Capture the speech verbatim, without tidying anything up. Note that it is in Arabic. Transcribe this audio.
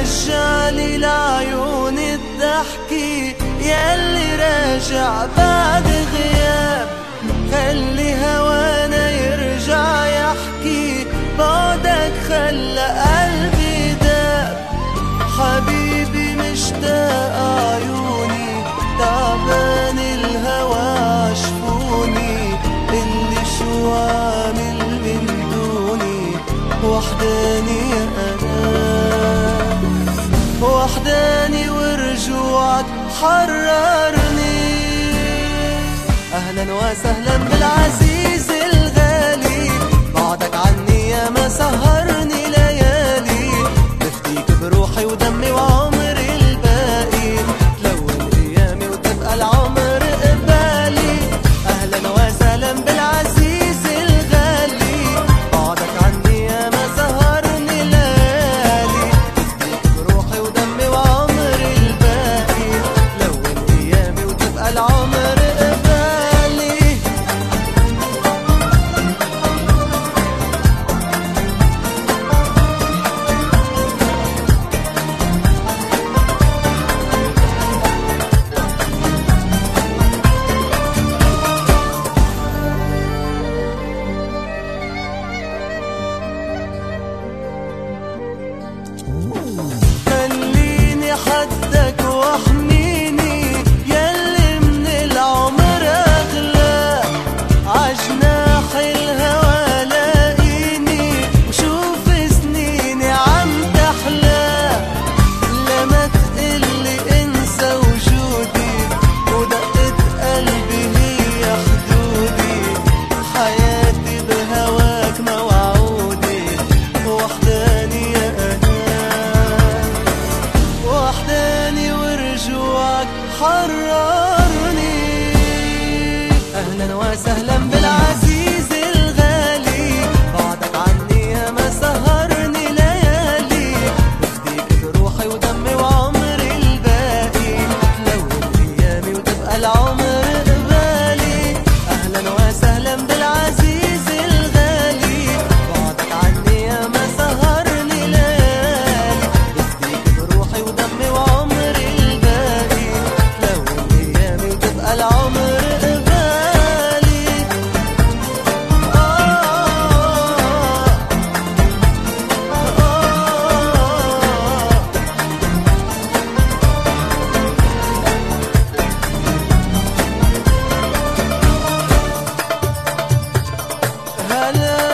رجعلي لعيوني الضحكي ياللي راجع بعد غياب. خلي هوانا يرجع يحكي، بعدك خلى قلبي داب. حبيبي مشتاق عيوني، تعبان الهوى عشفوني. اللي شو عامل من دوني، وحداني أنا وحداني ورجوعك حررني. أهلا وسهلا بالعزيز الغالي، بعدك عني يا ما سهرني ليالي. بفديك بروحي ودمي وعمري الباقي، تلون أيامي وتبقى العمر قبالي. أهلا وسهلا بالعزيز الغالي، بعدك عني يا ما سهرني ليالي. بفديك بروحي ودمي وعمري الباقي، تلون أيامي وتبقى العمر قبالي. خليني حدك واحميني، ياللي من العمر أغلى. عجناح الهوى لاقيني، وشوف سنيني عم تحلى. لما تقلي انسى وجودي، ودقة قلبي هي حدودي. حياتي بهواك موعودي، وحداني يا أنا وحداني ورجوعك حررني. أهلا وسهلا بالعزيز الغالي، بعدك عني يا ما سهرني ليالي. بفديك بروحي ودمي وعمري الباقي، تلون أيامي وتبقى العمر قبالي. أهلا وسهلا بالعزيز الغالي، بعدك عني يا ما سهرني ليالي. بفديك بروحي ودمي وعمري الباقي، تلون أيامي وتبقى العمر قبالي. آه آه هلا